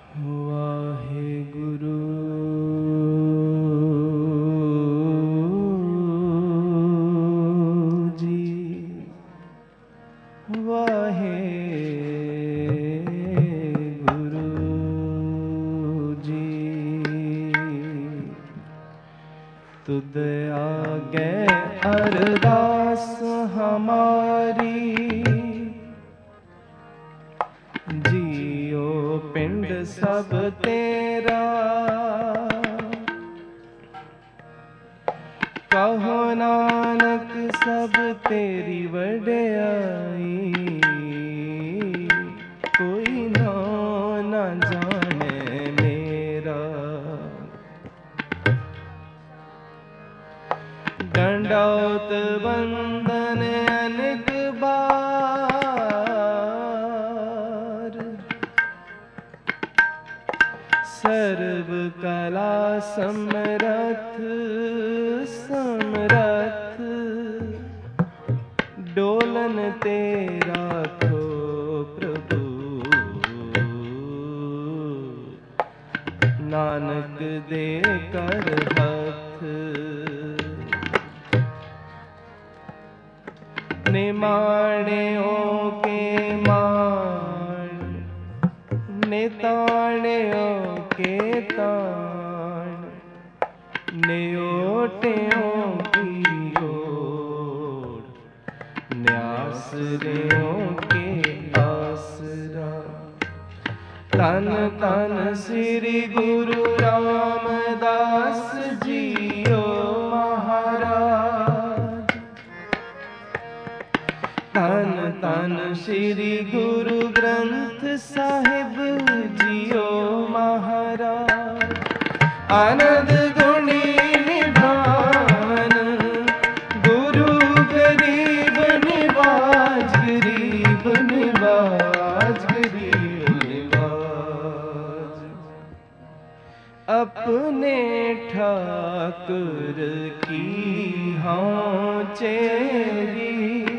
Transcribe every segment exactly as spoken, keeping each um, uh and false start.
वाहेगुरु जी, वाहेगुरु जी। तुद आगे अरदास हमारी, जियो पिंड सब तेरा। कहो नानक सब तेरी वड्याई, कोई ना न जाने मेरा। दंडौत बंदन अनेक बार, सर्व कला समरथ समरथ। डोलन तेरा को प्रभु, नानक दे कर हथ। निमाण्यो के मान, निताण्यो के ताण। न्योट्यों की ओर, न्यासरियों के आसरा। तन तन श्री गुरु रामदास जियो महाराज। तन तन श्री गुरु ग्रंथ साहिब जियो महाराज। आनंद गुणी निधान, गुरु गरीब निवाज। गरीब निवाज, गरीब निवाज। अपने ठाकुर की हाँ चेरी,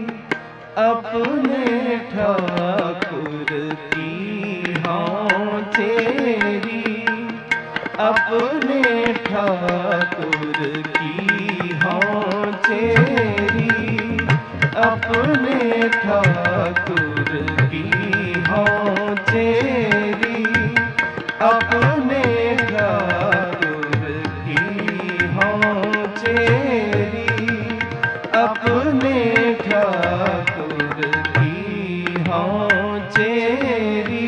अपने ठाकुर की हाँ चेरी। अपने ठाकुर की हाँ चेरी। अपने ठाकुर की हाँ चेरी। अपने ठाकुर की हाँ चेरी। अपने ठाकुर की हाँ चेरी।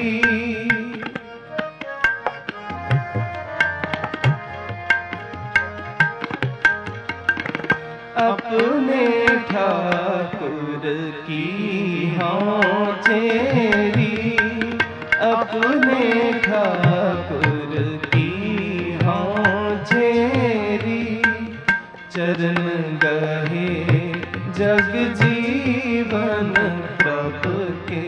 अपने ठाकुर की हाँ चेरी। अपने ठाकुर की हाँ चेरी। चरण गहे जग जीवन प्रभु के।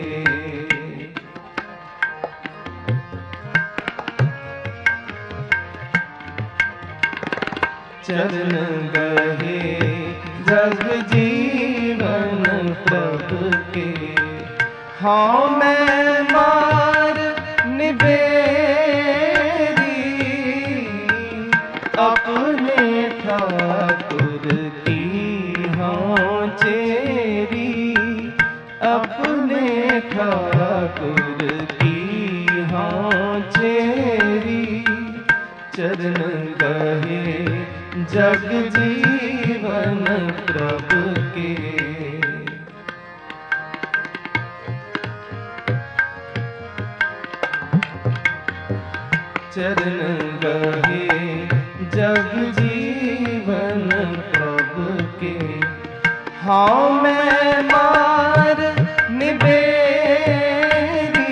चरण गहे जग जीवन प्रभु के। हाँ मैं मार निबेरी, अपने ठाकुर की हाँ चेरी। अपने ठाकुर की हाँ चेरी। चरण गहे जग जीवन प्रभु के। चरण गहे जग जीवन प्रभु के। हाँ मैं मार निबेरी,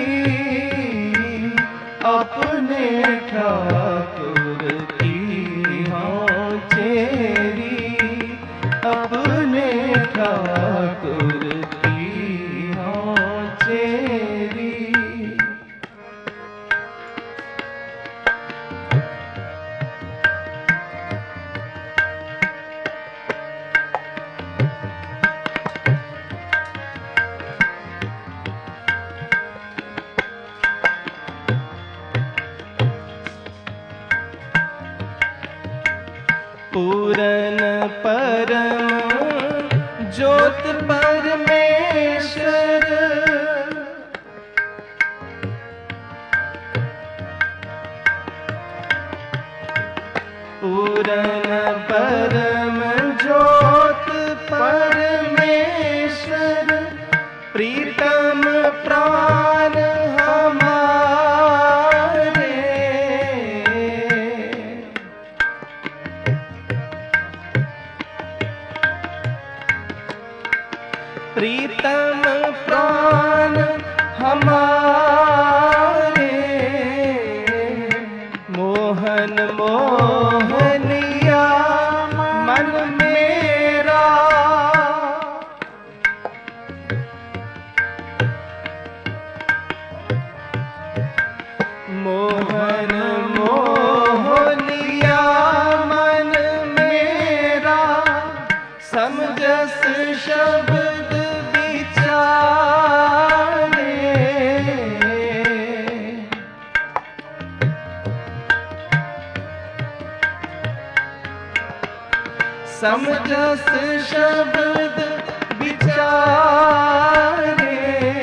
अपने ठाकुर की हाँ चेरी। अपने ठाकुर की हाँ चेरी। पूरन परम ज्योत परमेश्वर, पूरन परम ज्योत परमेश्वर, प्रीतम प्राण हमारे, प्रीतम प्राण हमारे, मोहन मोहनिया मन मेरा, मोहन मोहनिया मन मेरा, समझस शब्द विचारे, समझस शब्द विचारे,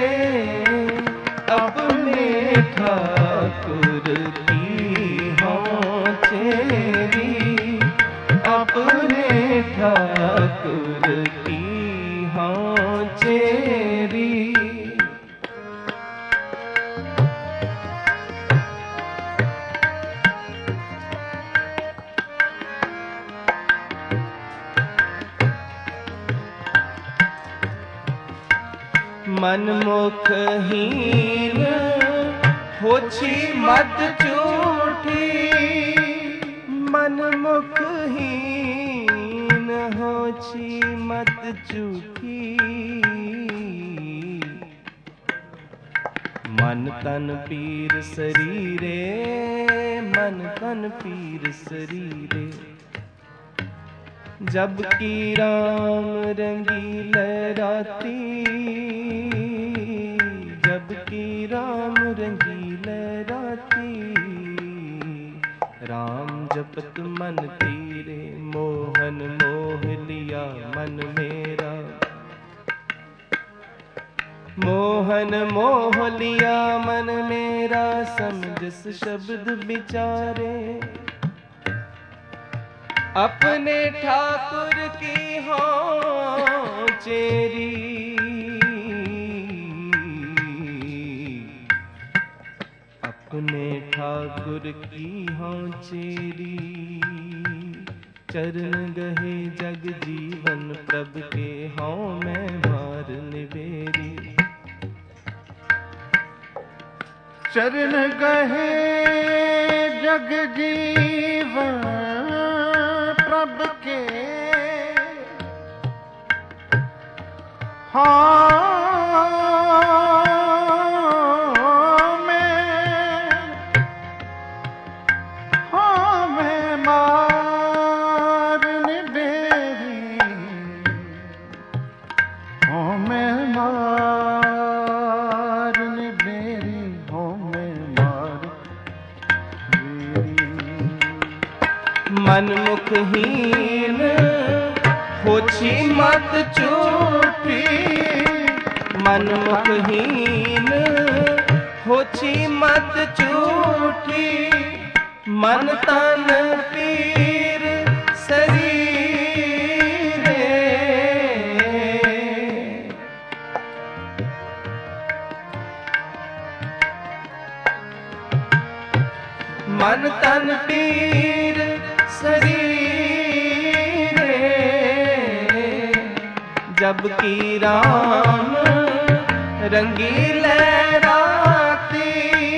अपने ठाकुर की हों चेरी, अपने ठाकुर की हों चेरी। मनमुख हीन होछी मत झूठी, मनमुख हीन होछी मत झूठी, मन तन पीर शरीरे, मन तन पीर शरीरे, जबकि राम रंगील राती, जबकि राम रंगील राती, राम जपत मन तीरे, मोहन मोह लिया मन मेरा, मोहन मोह लिया मन मेरा, समझस शब्द विचारे, अपने ठाकुर की हों चेरी, अपने ठाकुर की हों चेरी, चरण गहे जग जीवन प्रभ के हों मैं मार निवेरी, चरण गहे जग जीवन प्रभ के हाँ मैं हाँ मैं मार निबेरी, हाँ मैं मार निबेरी, हाँ मैं मार मनमुखहीन होछी मत झूठी, मनमुखहीन होछी मत झूठी, मन तन पीर शरीरे, मन तन पीर शरीरे, जबकि राम रंगील राती,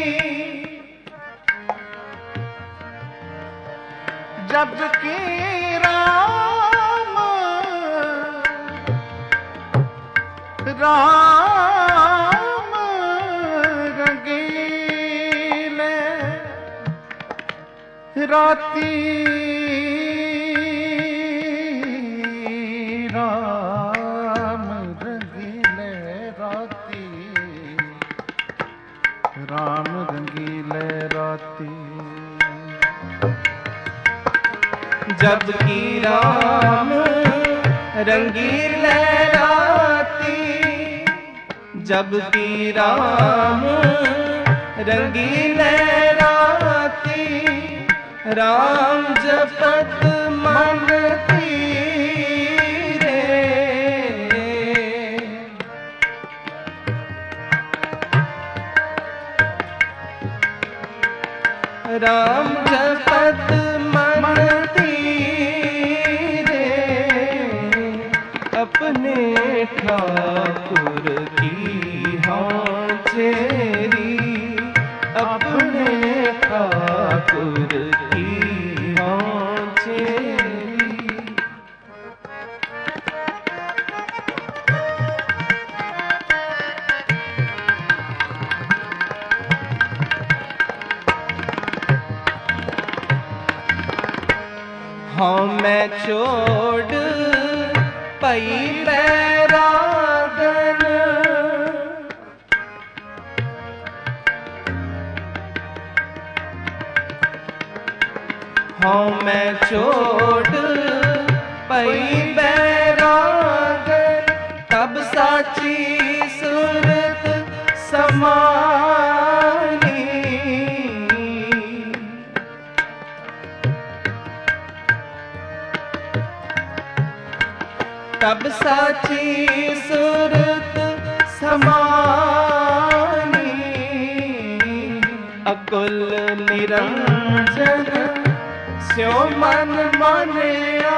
जबकि राम राम रंगीले राती, राम रंगीले राती, राम रंगीले राती, जब की राम रंगी लहराती, जब की राम रंगी लहराती, राम जपत मन तीरे। राम जपत मन तीरे, अपने ठाकुर की हाँ चेरी, अपने ठाकुर की हाँ चेरी। हाँ मैं छोड़ पई बैरागन, हाँ मैं छोड़ पई बैरागन, तब साची सूरत समानी। तब साची सूरत समानी, अकुल निरंजन स्यो मन मानिया।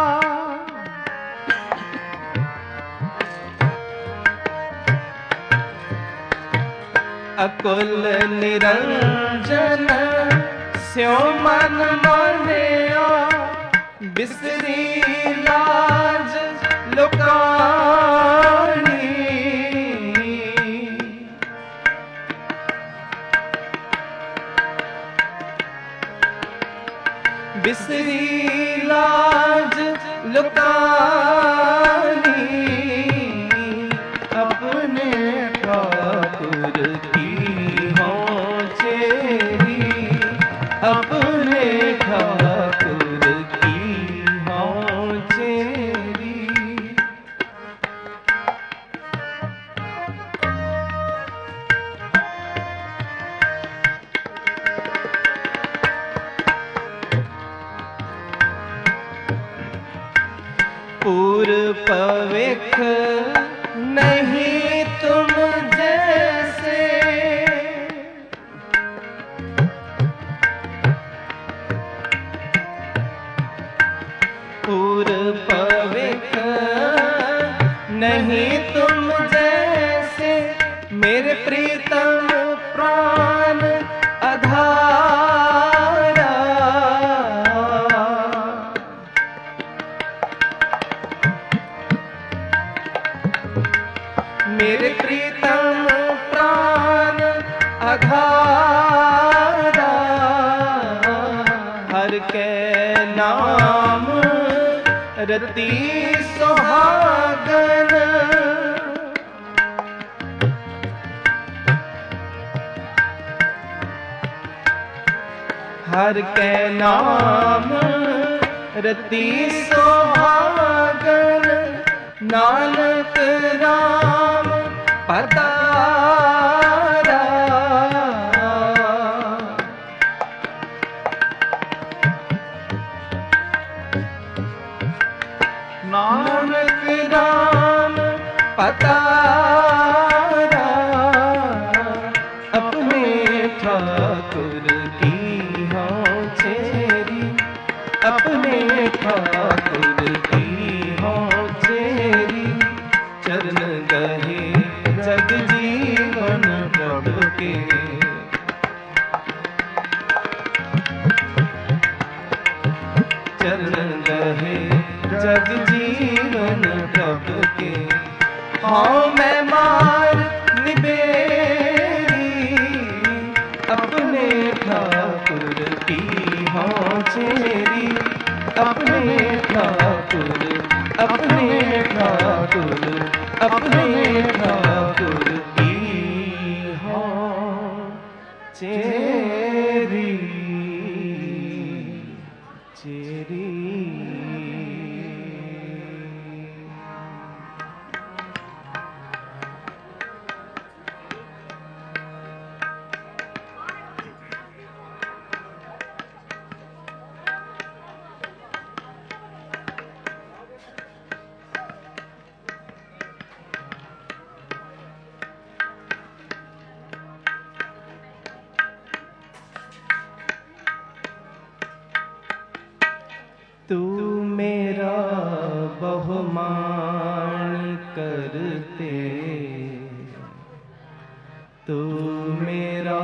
अकुल निरंजन स्यो मन मानिया, बिसरी लाज लुकानी। बिसरी लाज लुकानी, अपने ठाकुर की हाँ चेरी, अपने ठाकुर की हाँ चेरी। पूर्व पविख नहीं तुम जैसे, पूर्व पविख नहीं तुम जैसे, मेरे प्रीतम प्राण आधारा। मेरे प्रीतम प्राण आधारा, हर के नाम रति सुहागन। हर के नाम रति सुहागन, नानक राम पधारा। नानक राम पधारा, अपने ठाकुर की हाँ चेरी, अपने ठाकुर की हाँ चेरी। चरण गहे जग जीवन प्रभु के, चरण गहे जग जीवन प्रभु के। हाँ मैं मार निबेरी, अपने ठाकुर की हाँ चेरी, अपने ठाकुर, अपने ठाकुर, अपने ठाकुर की हाँ चेरी चेरी। तू मेरा बहुमान करते, तू मेरा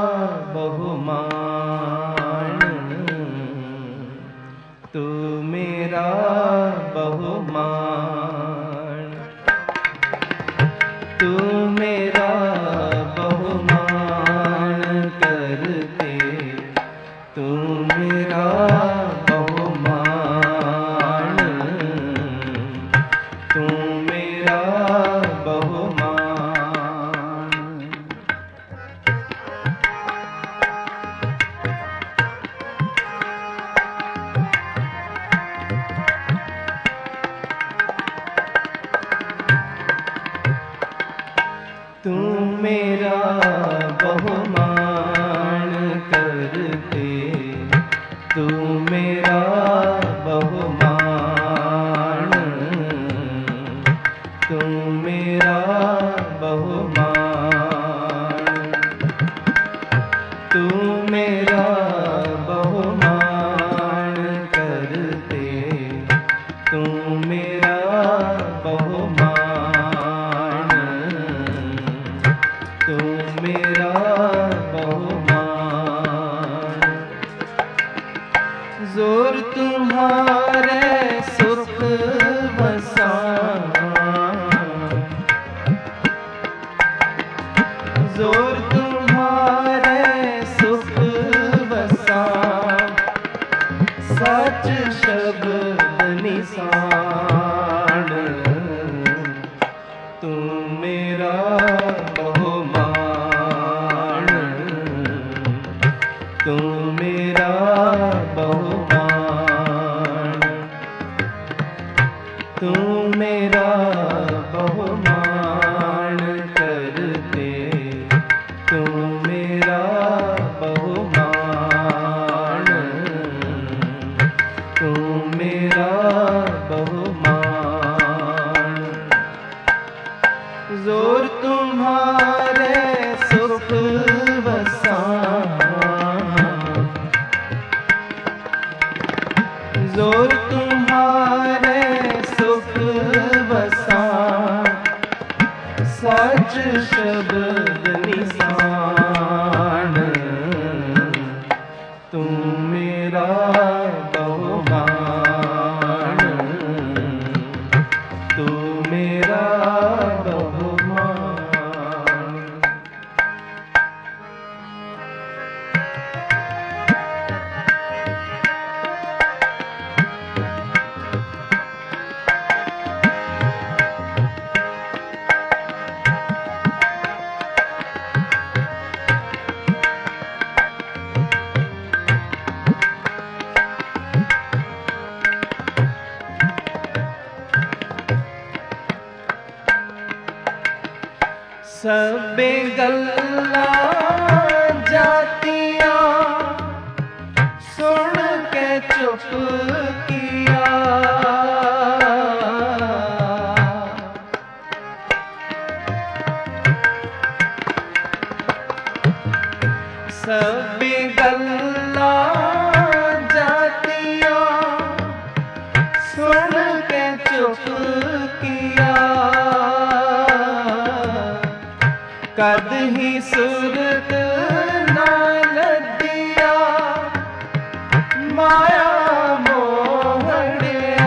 बहुमान, तू मेरा बहुमान, तू मेरा बहुमान करते, तू मेरा बहुमान, तू मेरा बहुमान। तू मेरा बहुमान करते, तू मेरा बहुमान, तू मेरा बहुमान, तू मेरा बहुमान करते, तू मेरा बहुमान, तू मेरा बहुमान। जोर तुम्हारे सुख बसा, जोर तुम्हारे सुख बसा, सच शब्द निशान, तू मेरा बहुमान, तू मेरा बहुमान, तू मेरा बहुमान करते, तू मेरा बहुमान, तू मेरा बहुमान। जोर तुम्हारे सुख बसा, जोर तुम्हारे सुख बसा, सच शब्द निशान, तू मेरा बहुमान, तू मेरा बहुमान। सबे गल्ला जातियां सुन के चुप किया, सबे गल्ला जातियां सुन के चुप किया, कद ही सुरत ना लदिया, माया मोहड़िया,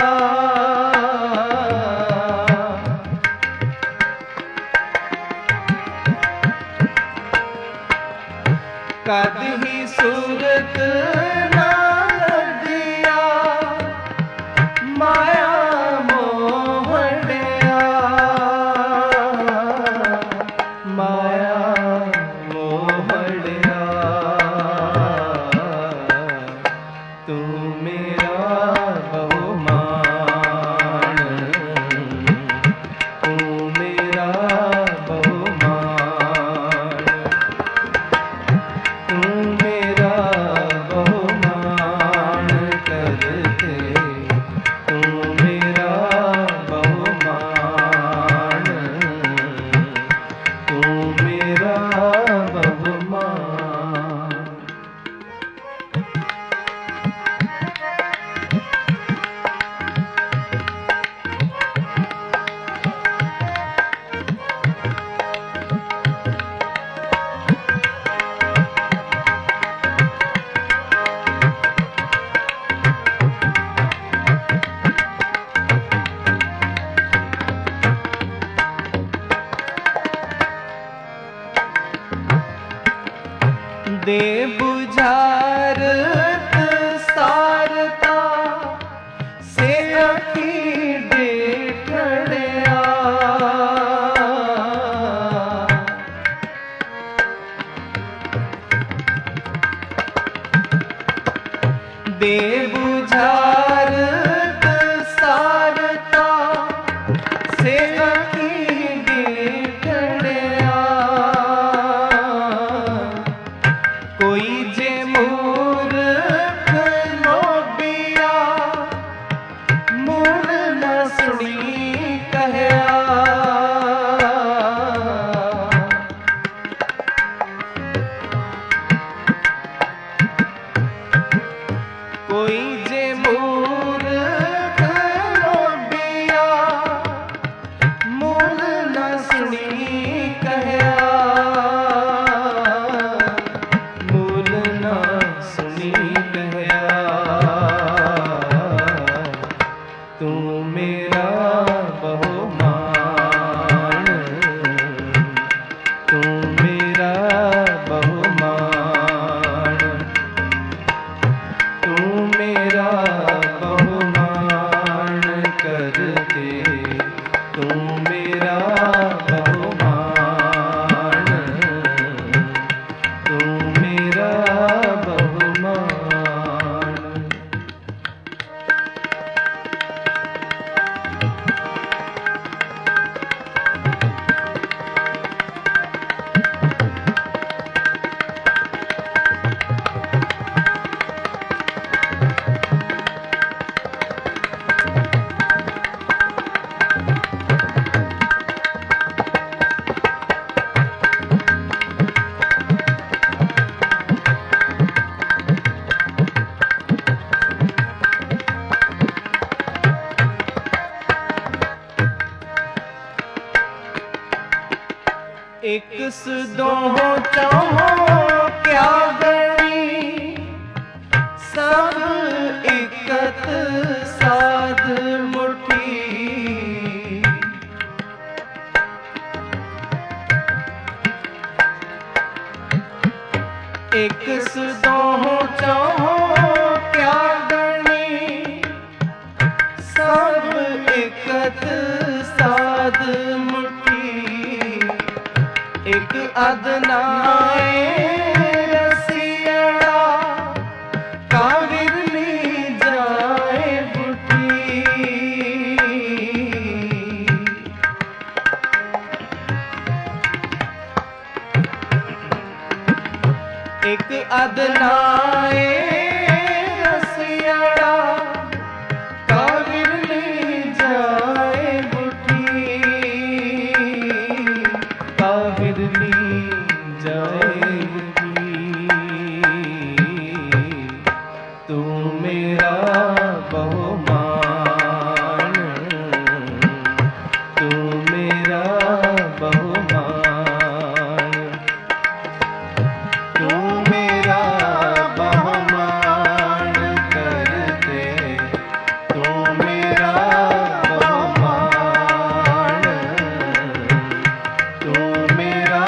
कद ही सुरत ना लदिया, माया मोहड़िया, माया मोहड़िया, तू मेरा बहुमान, तू मेरा बहुमान, तू मेरा बहुमान। बेबुझारत सारता सेवा की डिठड़िया कोई जे मूर्ख लोबिया मूल न सुनी कहया कोई जे मूर्ख लोबिया मूल न सुनी कहया मूल न सुनी कहया तू मेरा बहुमान तू मेरा बहुमान तू मेरा बहुमान कर दे तू मेरा बहुमान तू मेरा बहुमान एक सुदोहो चाहो क्या गणी सब इकत साध मुठी एक सुदोहो चाहो क्या गणी सब इकत साध मुठी एक अदनाए रसिया काविर ली जाए बुटी एक अदनाए रसिया काविर ली जाए बुटी काविर ली जाएगी तू मेरा बहुमान तू मेरा बहुमान तू मेरा बहुमान कर दे तू मेरा बहुमान तू मेरा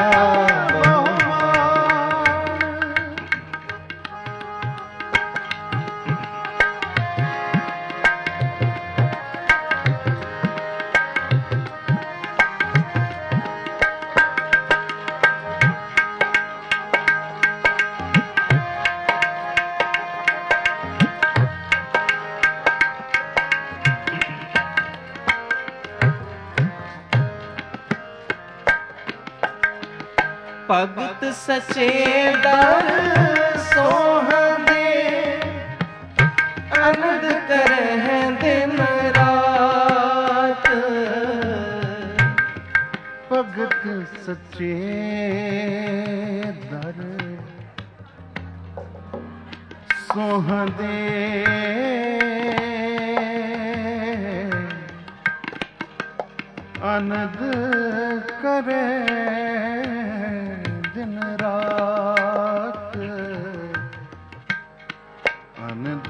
भगत सचे दर सोहंदे आनंद करह दिन रात भगत सचे दर सोहंदे आनंद करे दिन रात आनंद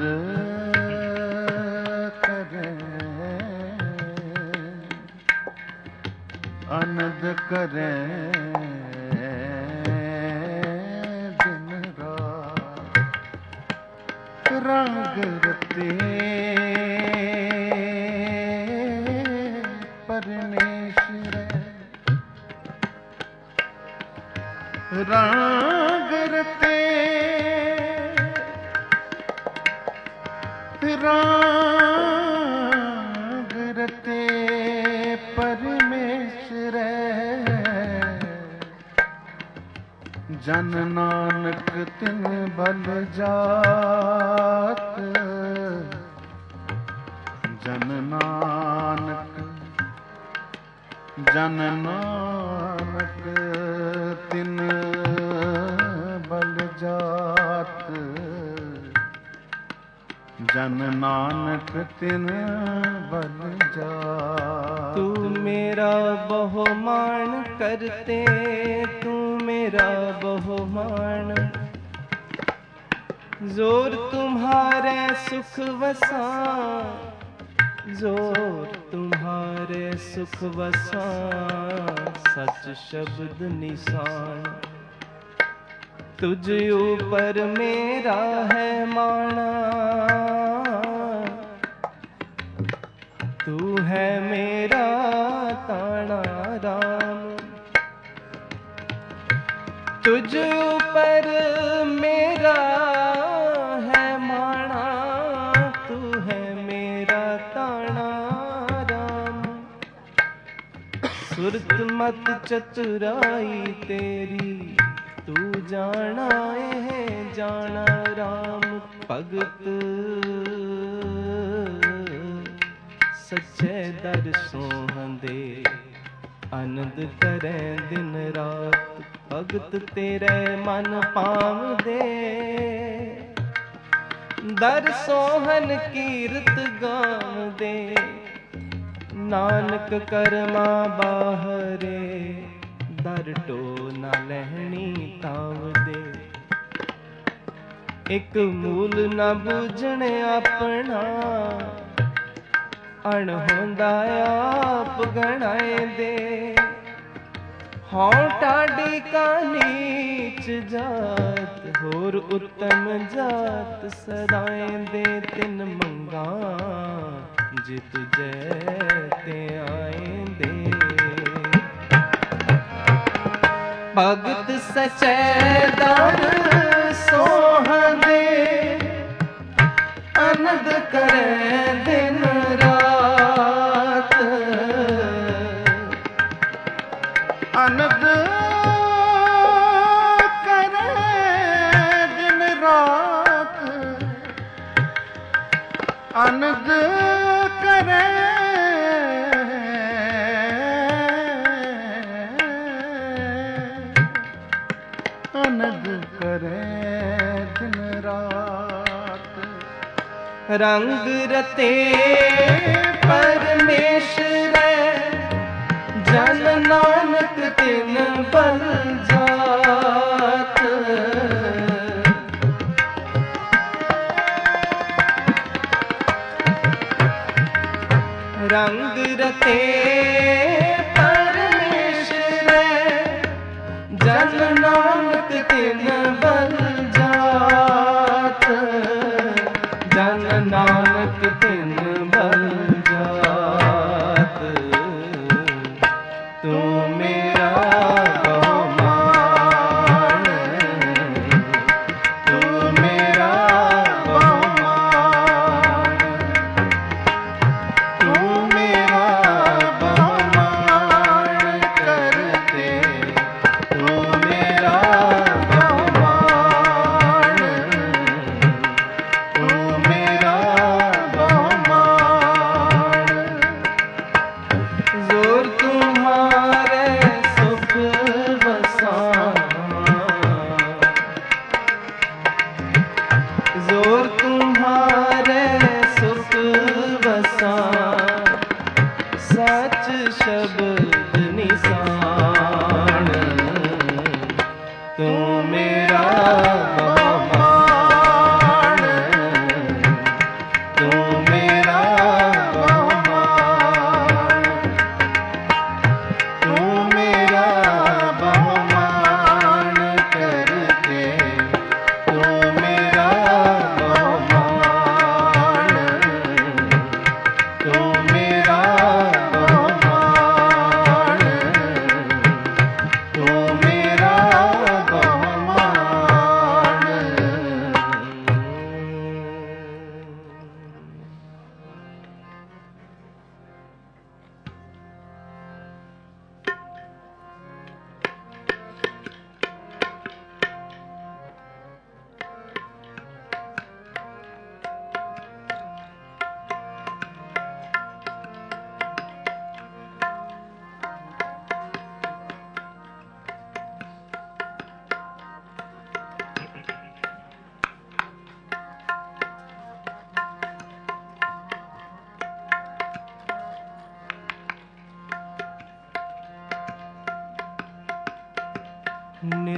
करे आनंद करे दिन रात रंग रते परमेश्वर रंग रते तिन बल जात। जन नानक जन नानक तिन बल जात। जन नानक तिन बल जात। तू मेरा बहुमान करते, तू मेरा बहुमान। जोर तुम्हारे सुख वसा, जोर तुम्हारे सुख वसा। सच शब्द निशान, तुझ ऊपर मेरा है माना। तू है मेरा ताना राम, तुझ ऊपर मेरा है माना। तू है मेरा ताना राम। सुरत मत चतुराई तेरी, तू जाना है जाना राम। भगत सच्चे दर सोहंदे, आनंद करे दिन रात। भगत तेरे मन पावदे, दर सोहन कीरत गावदे। नानक कर्मा बाहरे, दर टो न लहणी तावदे। एक मूल न बूझण अपना, अणहोंदा आप गणाए दे। हों टाडी का नीच जात, होर उत्तम जात सदाए दे। तिन मंगा जे तुझे ते आए दे। भगत सचे दर सोहंदे, आनंद करे दिन रात। आनंद करे दिन रात। आनंद करे आनंद करे दिन रात। रंग रते परमेश्वर, जन नानक तिन बल जात। रंग रते परमेश्वर, जन नानक तिन बल जात। जन नानक तिन बल जात। तू मेरा बहुमान, तू मेरा बहुमान। तू मेरा बहुमान करते, तू मेरा बहुमान।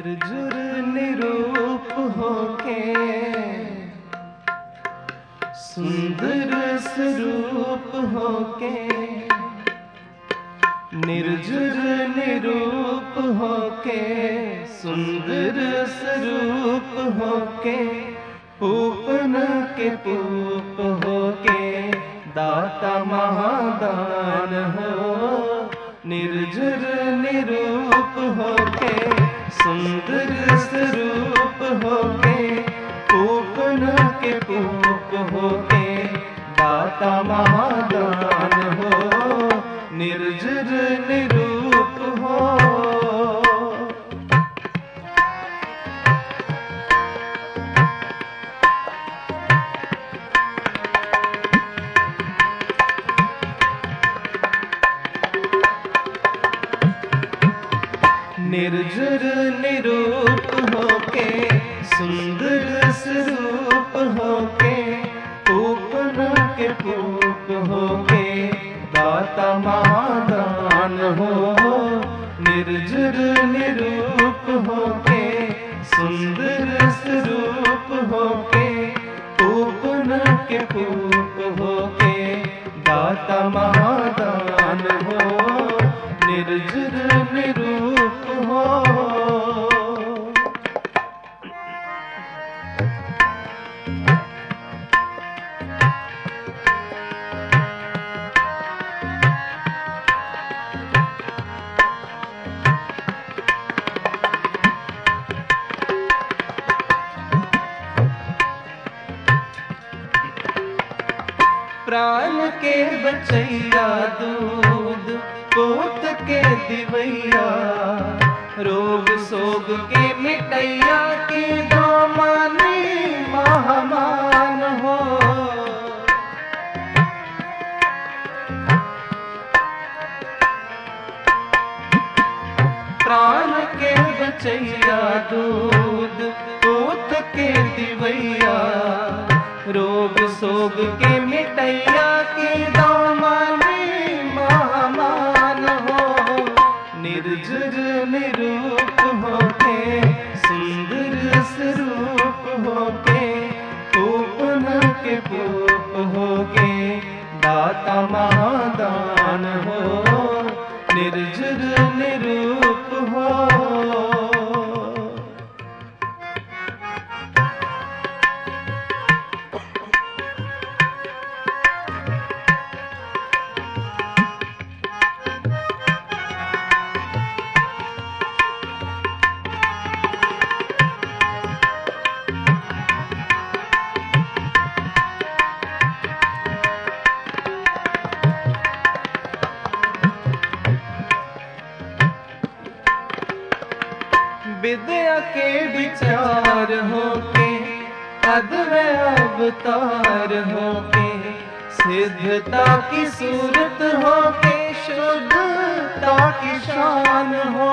निर्जुर निरूप होके सुंदर स्वरूप होके, निर्जुर निरूप होके सुंदर स्वरूप होके, पूपन के पूप होके दाता महादान हो। निर्जुर निरूप होके सुंदर स्वरूप होके, पूपन के पूप होके दाता महादान हो। निर्जुर निरूप हो। निर्जुर निरूप होके सुंदर स्वरूप होके, पूपन के पूप होके दाता महादान हो। निर्जुर निरूप होके सुंदर स्वरूप होके, पूपन के पूप होके दाता महादान हो। निर्जुर निरूप हो। प्राण के बचैया दूध पोत के दिवैया, रोग सोग के मिटैया के दामानी महामान हो। प्राण के बचैया दूध पोत के दिवैया, रोग सोग के मिटैया के दामानी महामान हो। निर्जुर निरूप होके सुंदर स्वरूप होके, पूपन के पूप होके दाता महादान हो। निर्जुर निरूप हो। विद्या के विचार होके, अद्वैत अवतार होके, सिद्धता की सूरत होके, शुद्धता की शान हो।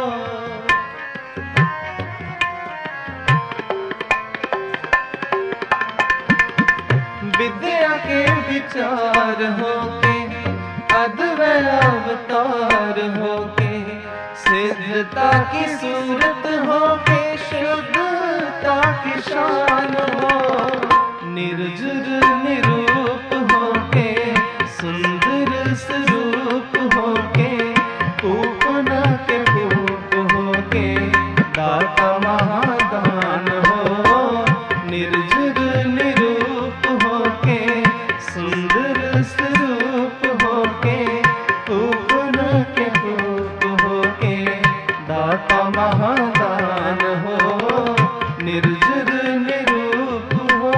विद्या के विचार होके, अद्वैत अवतार होके, सिद्धता की सूरत होके, शुद्धता की शान हो। निर्जुर निरूप होके सुंदर स्वरूप होके, पूपन के पूप होके दाता महादान हो। निर्जुर निरूप होके सुंदर स्वरूप होके, पूपन के पूप होके दाता महादान हो। निर्जुर निरूप हो।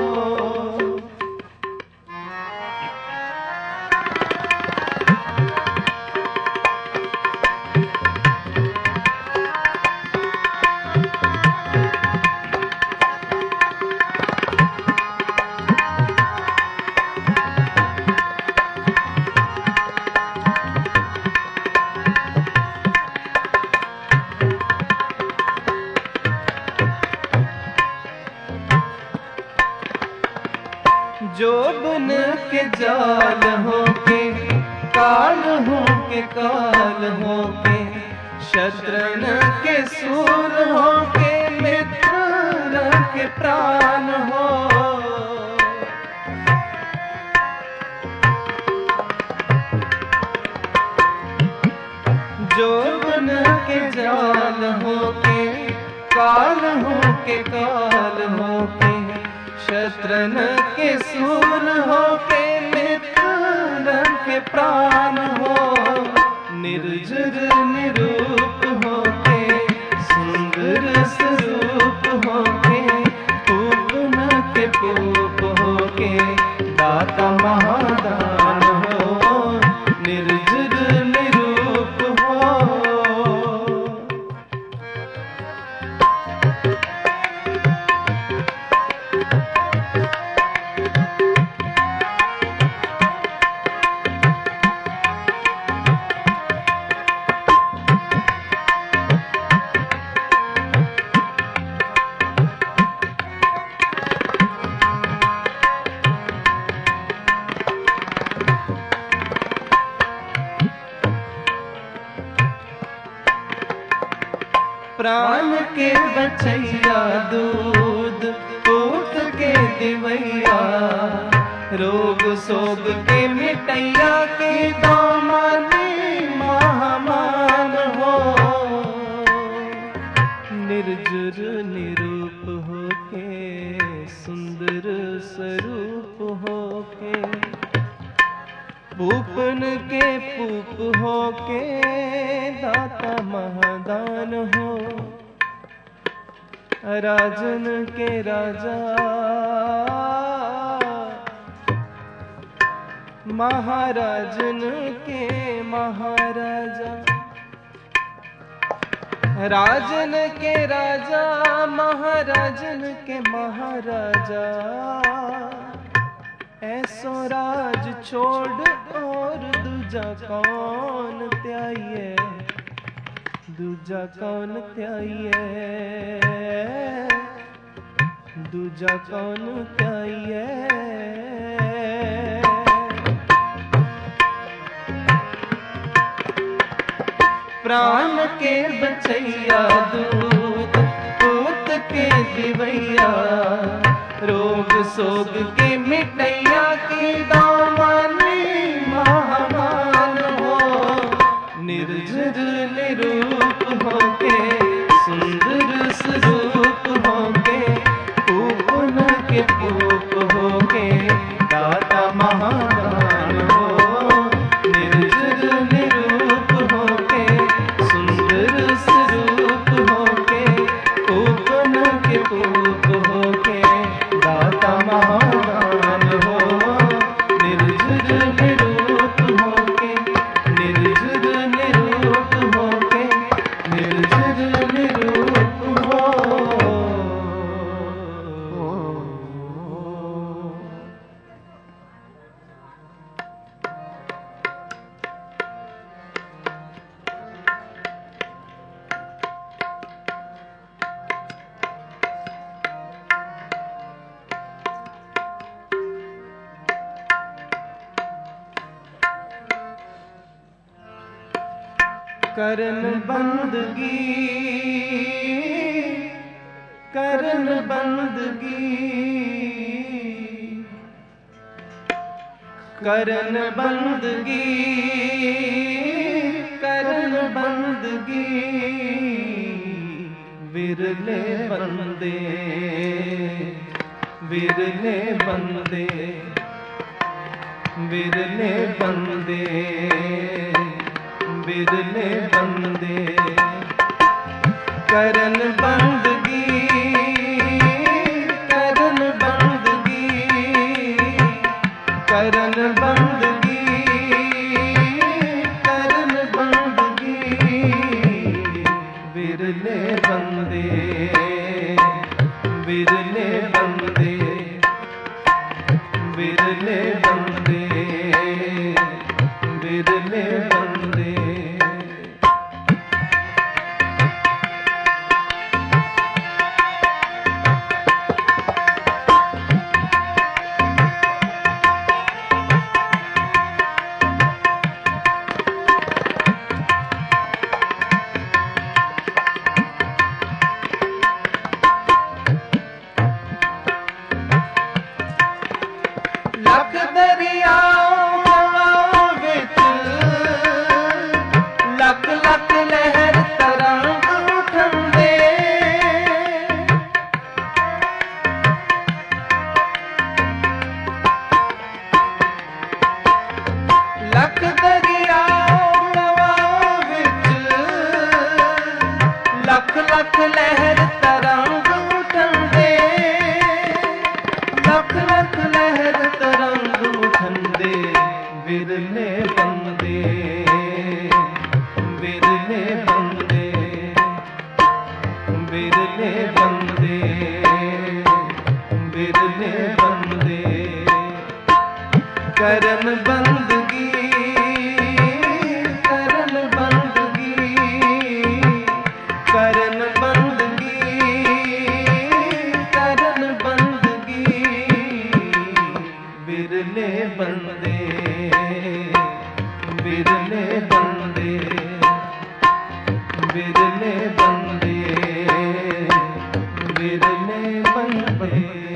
जोबन के जाल होके, काल होके काल होके, शत्रन के सूर हो के मित्र के प्राण हो। जोबन के जाल हो के काल हो के काल हो के शत्रन के सूर हो के मित्र के प्राण हो। निर्जर निरूप हो के सुंदर स्वरूप हो के पूप न के पूप हो के दाता महादान हो। निर्जर निरूप हो। प्राण के बचैया दूध पूत के दिवैया रोग सोग के मिटैया के दामनी महामान हो। निर्जुर निरूप हो के सुंदर स्वरूप हो के पूपन के पूप हो के दाता महादान हो। राजन के राजा महाराजन के महाराजा। राजन के राजा महाराजन के महाराजा। ऐसो राज छोड़ और दूजा कौन त्याइए। दूजा कौन त्याइए। दूजा कौन त्याइए। प्राण के बचैया दूध पूत के दिवैया रोग सोग के मिटैया के दामनी महामान हो। निर्जर निरूप हो के सुंदर स्वरूप हो के पूप न के पूप हो के दाता महादान हो। निर्जर निरूप हो के सुंदर स्वरूप हो के पूप न के पूप हो के दाता महादान हो। निर्जर निरूप हो के निर्जर निरूप हो के निर्जर निरूप हो। करन बंदगी करन बंदगी करन बंदगी करन बंदगी विरले बंदे विरले बंदे विरले बंदे विरले बंदे करन बंदगी करन बंदगी करन बंदगी करन बंदगी विरले बंदे विरले बंदे विरले बंदे विरले बंदे। लख दरियाओं विच लख लख लहर तरंग उठंदे लख दरियाओं विच लख लख लहर तरंग उठंदे लख लख लहर तरंग उठंदे विरले बंदे विरले बंदे विरले बंदे विरले बंदे करन बंदगी करन बंदगी करन बंदगी करन बंदगी विरले बंदे विरले बंदे विरले बंदे विरले बंदे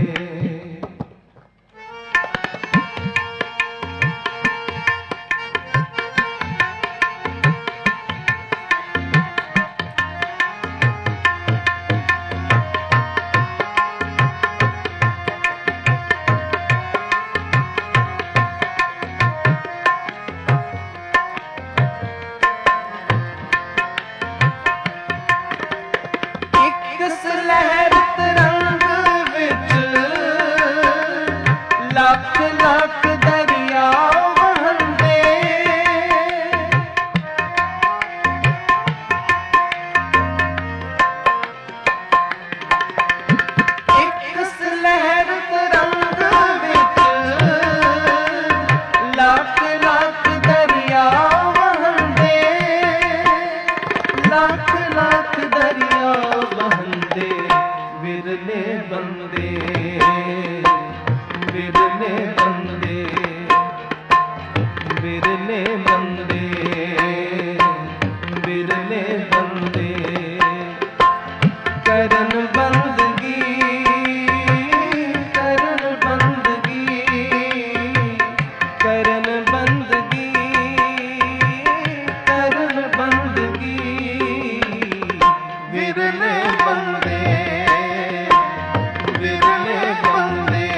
किस लहर तरंग विच लख लख दरिया वहंदे किस लहर तरंग विच लख लख दरिया वहंदे लख लख दरिया वहंदे विरले बंदे विरले बंदे विरले बंदे विरले बंदे करन बंदगी करन बंदगी करन बंदगी करन बंदगी विरले बंदे विरले बंदे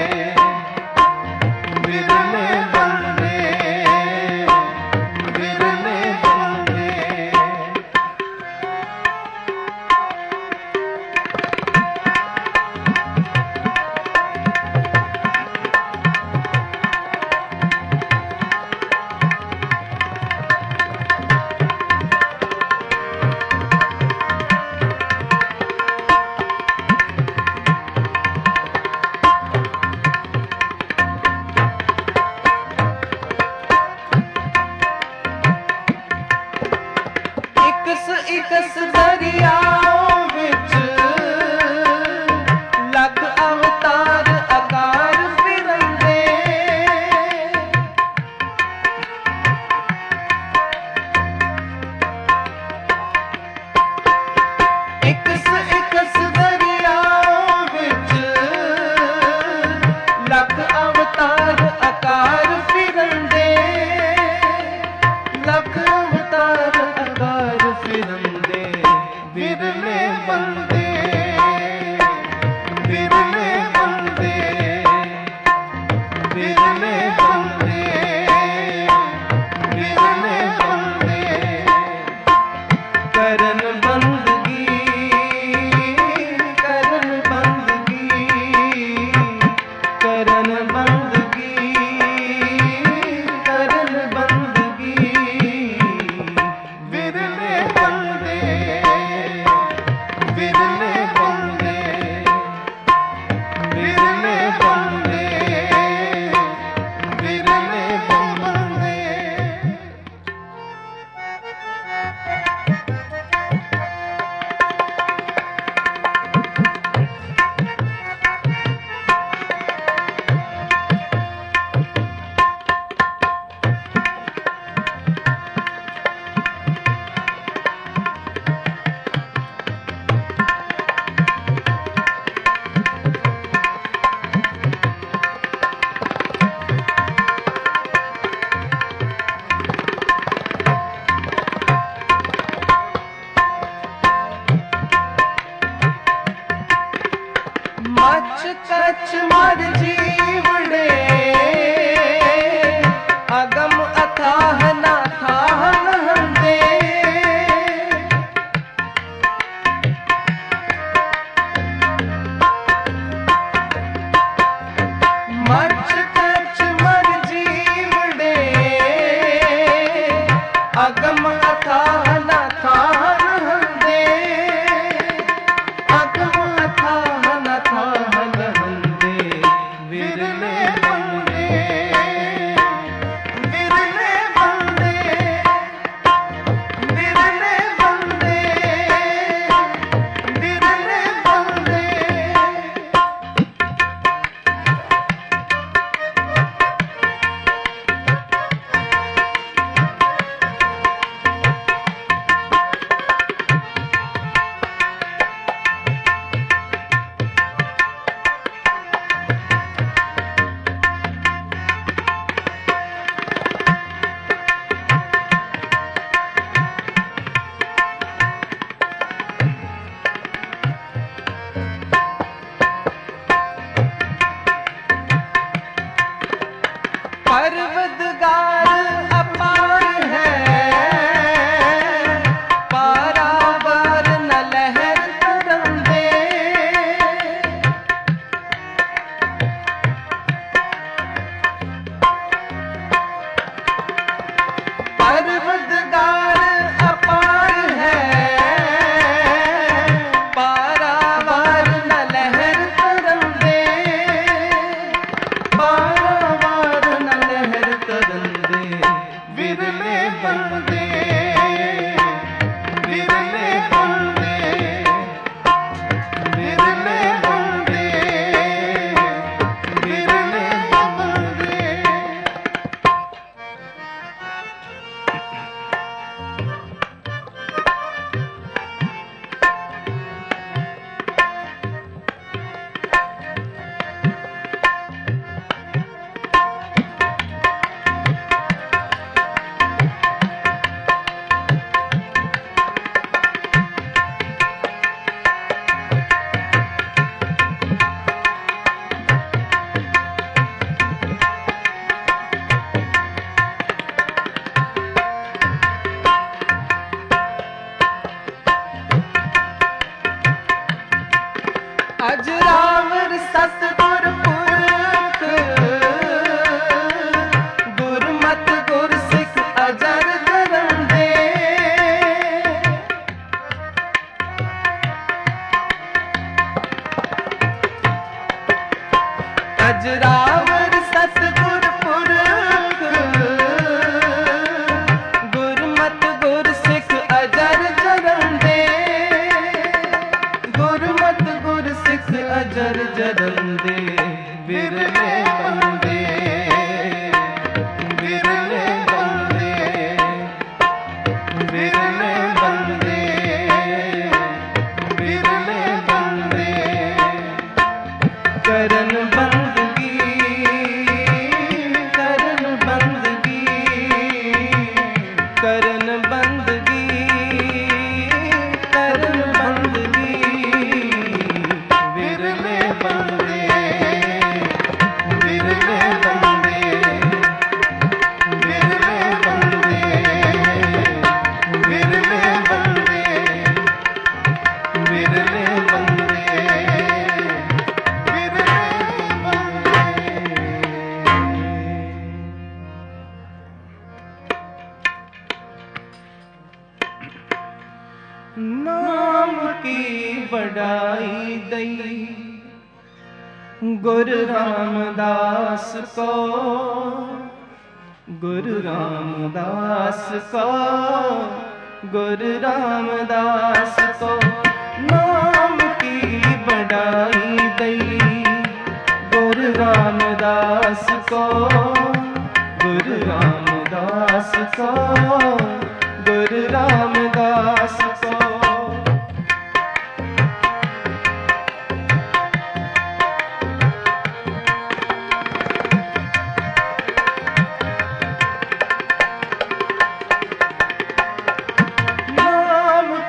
विरले बंदे विरले बंदे इकस इकस दरियाओं विच लख अवतार आकार फिरंदे इकस इकस दरियाओं विच लख अवतार आकार फिरंदे लख अवतार आकार फिरंदे विरले बंदे विरले बंदे विरले बंदे विरले बंदे करन बंदगी करन बंदगी करन कछ मर जीवड़े अगम अथाह ना थाह नहंदे मच कछ मर जीवड़े अगम अथाह ना थाह नहंदे अगम अथाह ना थाह नहंदे विरले बंदे विरले बंदे विरले बंदे विरले बंदे परवदगार अपार है पारावार न लहर तरंदे परवदगार अपार है पारावार न लहर तरंदे पारावार न लहर तरंदे विरले बंदे विरले बंदे विरले बंदे विरले बंदे अजरावर सतगुर पुरख गुरमत गुर सिख अजर धरंदे अजरावर सतगुर पुरख गुरमत गुर सिख अजर धरंदे गुरमत गुर सिख अजर जरंदे विरले बंदे विरले बंदे विरले बंदे विरले बंदे करन बंदगी करन बंदगी करन बंदगी करन बंदगी विरले बंदे विरले बंदे विरले बंदे विरले बंदे विरले बंदे विरले नाम की बड़ाई दई गुरु रामदास को गुरु रामदास को गुरु रामदास को नाम की बड़ाई दई गुरु रामदास को गुरु रामदास को गुरु रामदास को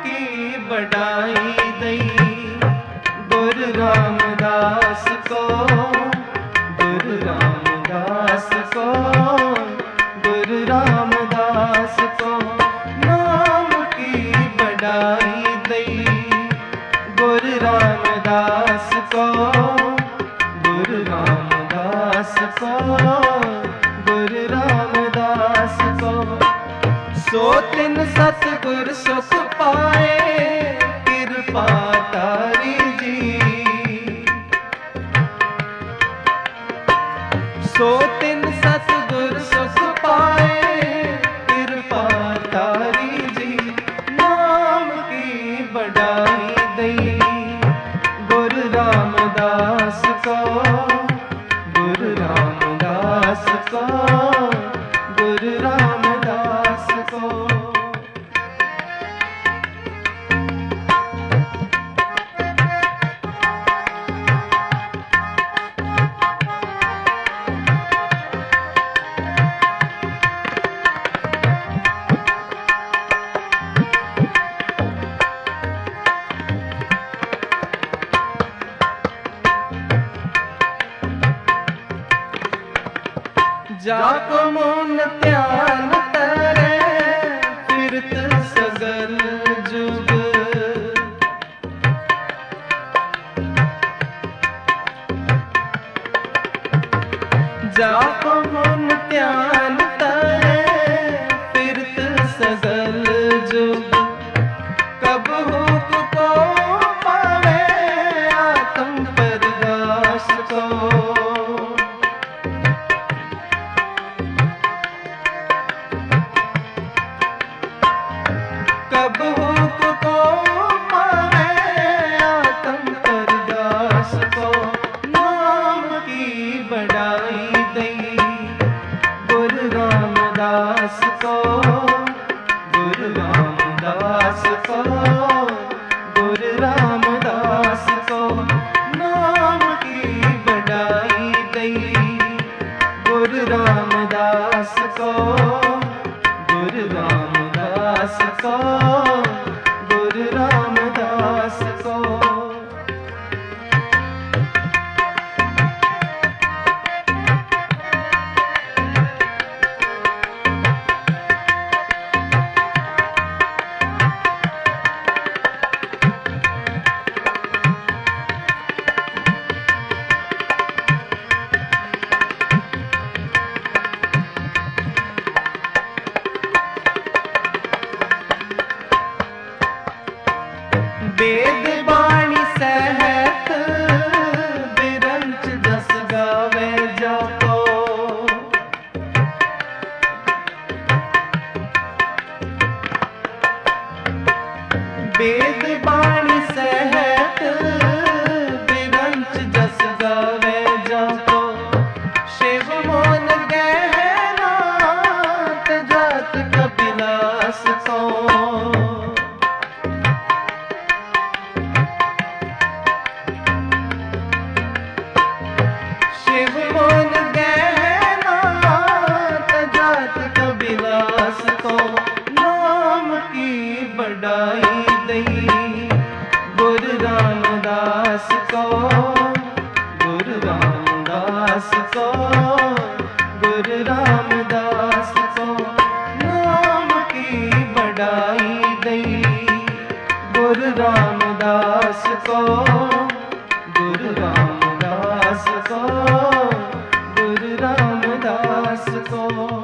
बड़ाई दई गुरु रामदास को रामदास को नाम की बढ़ाई दई। गुरु रामदास को गुरु रामदास को गुरु रामदास को सो तिन सतगुर सुख पाए कृपा तारी जी। सो तिन सतगुर सुख पाए कृपा तारी जी। नाम की बढ़ाई दई गुरु रामदास को गुरु रामदास को गुरु रामदास को। जाको मन ध्यान तरे फिरत सगल जुग। जाको मन ध्यान तरे फिरत सगल जुग। कब हुक को पावे आत्म प्रकाश को। कब हुक को पावे आत्म प्रकाश को। नाम की बढ़ाई दई गुरु रामदास को गुरु रामदास को गुरु रामदास को। नाम की बढ़ाई दई गुरु रामदास को गुरु रामदास को गुरु रामदास को। वेद बाणी सहत बिरंच जस गावे जाको। वेद बाणी सहत बिरंच जस गावे जाको। शिव मोन गहना जात कपिलास को। शिव मोन गहना जात कपिलास को। नाम की बढ़ाई दई गुरु रामदास को गुरु रामदास को गुरु रामदास को। नाम की बढ़ाई दई गुरु रामदास को गुरु रामदास को गुरु रामदास को।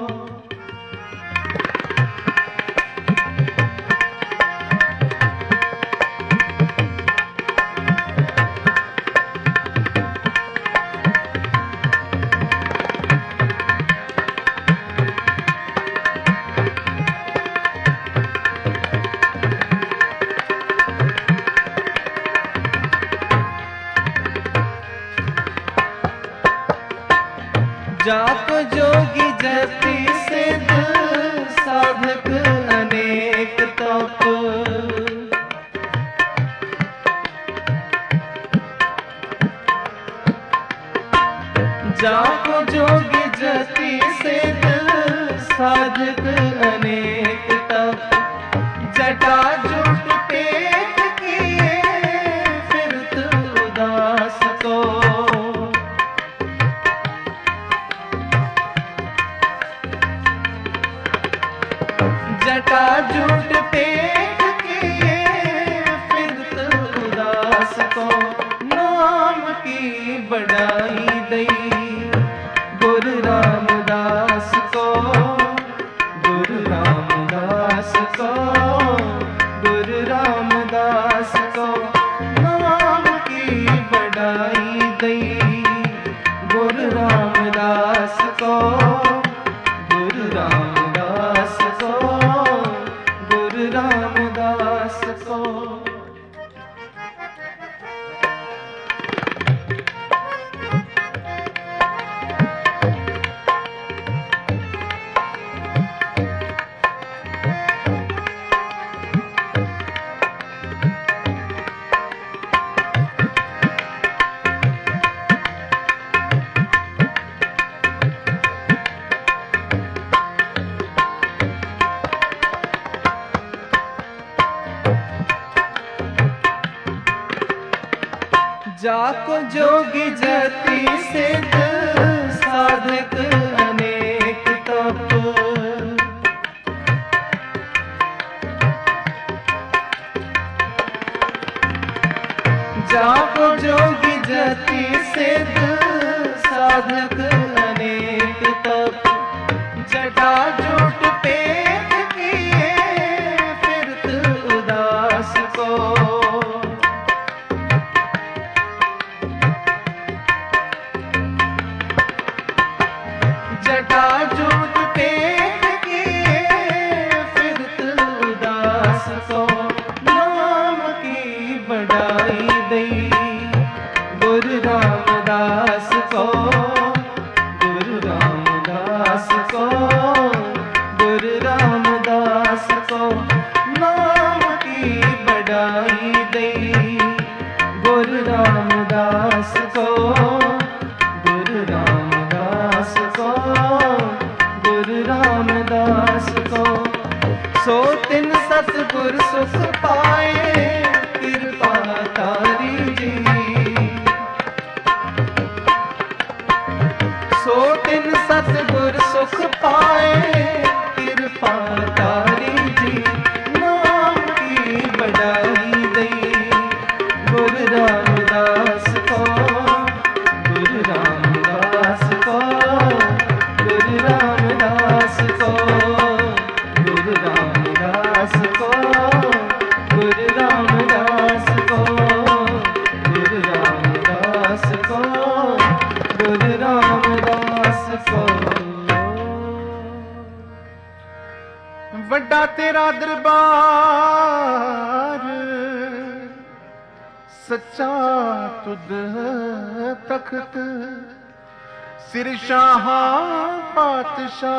जाप जोगी जति सिद्ध साधक अनेक तप। जाप जोगी जति सिद्ध साधक अनेक तप। जटा जुट पेट किए फिरत उदास को। पेट किए फिरत उदास को, नाम की बढ़ाई दई गुरु रामदास को, गुरु रामदास को, गुरु रामदास को, नाम की बढ़ाई दई गुरु रामदास को, गुरु रामदास को, गुरु रामदास को। जाको जोगी जाति सिद्ध साधक अनेक तप, जाको जोगी जाति सिद्ध साधक अनेक तप, जटा जोट पेट किए फिरत उदास को, जटा जोट पेट किए फिरत उदास को, नाम की बढ़ाई दई गुरु रामदास को, गुरु रामदास को, गुरु रामदास को, नाम की बढ़ाई दई गुरु रामदास को, गुरु रामदास को, गुरु रामदास को। सो तिन सतगुर सुख पाए कृपा तारी जी, सो तिन सतगुर सुख पाए कृपा तारी जी, नाम की बढ़ाई दई गुरु रामदास को, गुरु रामदास को, गुरु रामदास को, गुरु रामदास को, गुरु रामदास को, गुरु रामदास को, गुरु रामदास को। वड्डा तेरा दरबार सच्चा तुद तख्त, सिर शाह पातशाह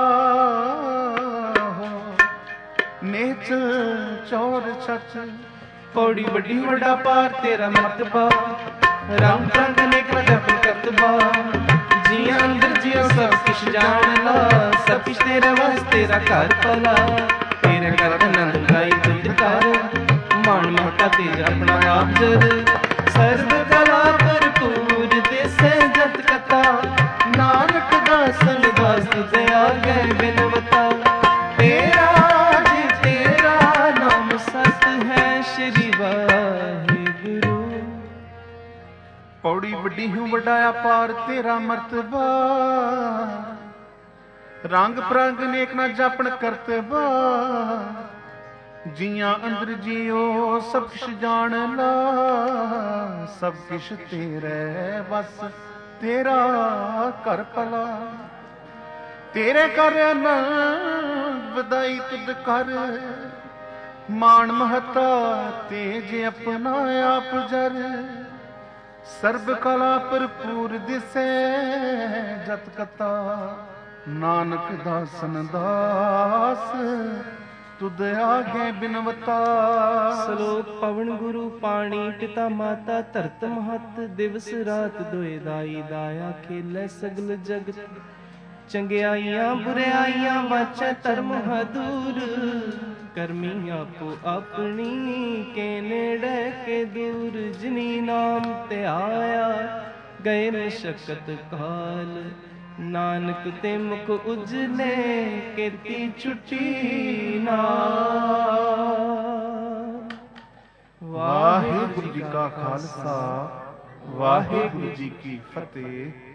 नेच चौर छत। पौड़ी बड़ी वड्डा पार तेरा मतबा, रंग रंग अनेक जप करतबा, जिया अंदर जिया सब किश जान ला, सब किश तेरे वास तेरा घर पला, तेरे घर आनंद गाई तुझ कर, मान मोटा तेरा अपना आप जर, सर्व कला भरपूर देसे जत कथा, नानक दासन दास तुझे आगे बिनवता, तेरा जी तेरा नाम सत है श्री वाहिगुरु। पौड़ी बड़ी हूँ वडाया पार तेरा मर्तबा, रंग प्रंग नेक ना जापन करतबा, जिया अंदर जियो सब किश जान ला, सब किश तेरे बस तेरा कर पला, तेरे कर आनंद बधाई तुद कर, मान महता तेज अपना आप जर, सर्ब कला भरपूर दिसे जत कथा, नानक दासन दास तुद आगे बिनवता। श्लोक पवन गुरु पानी पिता माता धरत महत, दिवस रात दोए दाई दाया खेलै सगल जगत, चंगियाइयां बुराइयां वाचा धर्म हदूर, करमी आपो अपनी के नेड़े के दूर, जिनी नाम ते आया गए मशक्कत काल, नानक ते मुख उजले केती छुट्टी नाल। वाहिगुरु जी का खालसा वाहिगुरु जी की फतेह।